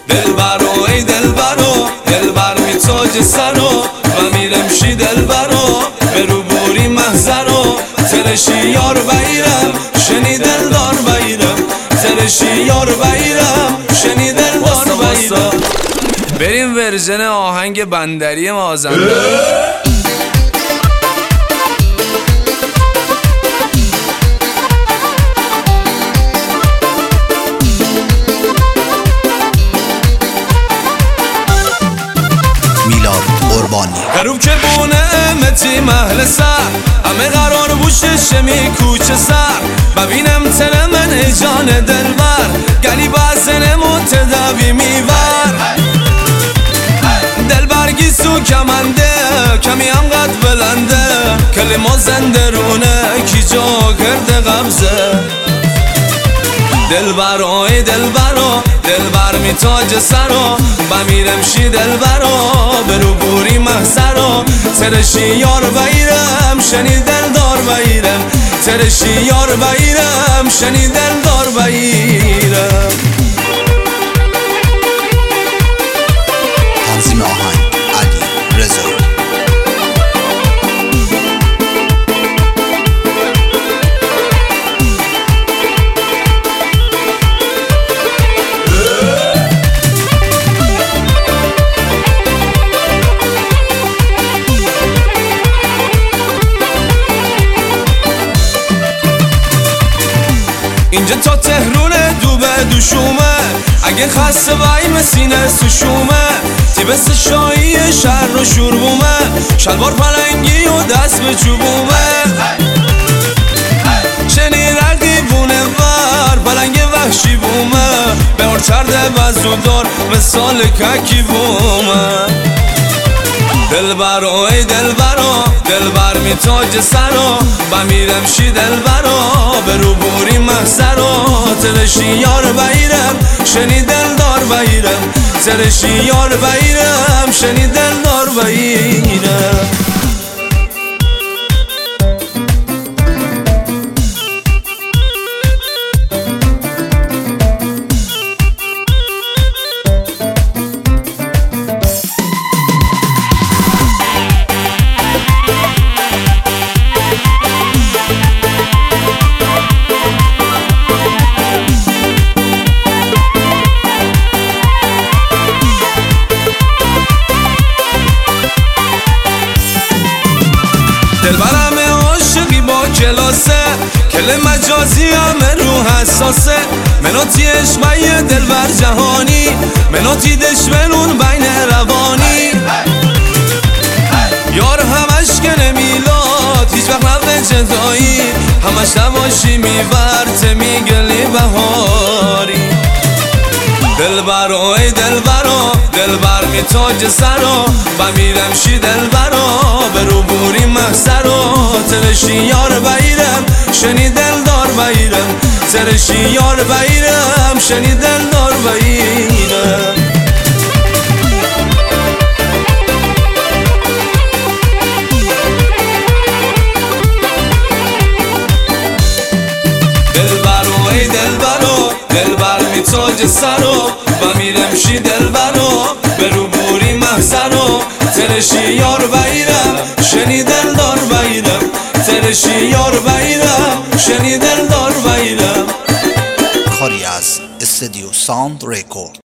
دلبرو ای دلبرو دلبر می تاج سرو و میرم شی دلبرو به رو بوری محضرو ترشی یار بایرم شنی دلدار بایرم ترشی یار بایرم شنی دلدار بایرم. بریم ورژن آهنگ بندری مازندران. غروب که بونه متی محل سر همه قرار بوشه شمی کوچه سر ببینم تن من ای جان دلبر گلی بزن متداوی میبر دلبر گیسو کمنده کمی هم قد بلنده کلمه زنده رونه کی جا کرده قبضه دلبرو ای دلبرو دلبر می تاج سرو بمیرم شی دلبرو برو بوری محضرو ترشی یار بایرم شنی دلدار بایرم ترشی یار بایرم شنی دلدار بایرم. تنظیم آهنگ علی رضایی. اینجا تا تهرونه دوبه دوشومه اگه خسته بایم سینه سوشومه تیبست شایی شهر و شوربومه شلوار پلنگی و دست به چوبومه چنین رقیبونه ور پلنگ وحشی بومه به اور چرده وزودار مثال ککی بومه دلبرو ای دلبرو دلبر می تاج سرو بمیرم شی دلبرو برو بوری محضرو ترشی یار بایرم شنی دلدار بایرم ترشی یار بایرم شنی دلدار بایرم. دلبرم عاشقی با کلاسه کل مجازی همه رو حساسه مناتی عشقای دلبر جهانی مناتی دشمنون بین روانی یار همش که نمیلاد هیچ وقت نبه جدایی همش نباشی میورت میگلی بهاری دلبرو ای دلبرو دلبر می تاج سرو بمیرم شی دلبرو برو بوری محضرو ترشی یار بایرم شنی دلدار بایرم ترشی یار بایرم شنی دلدار بایرم. دلبرو ای دلبرو دلبر می تاج سرو بمیرم شی دلبرو برو بوری محضرو ترشی یار بایرم شنی دلدار بایرم ترشی یار بایرم شنی دلدار بایرم. کاری از استودیو ساوند رکورد.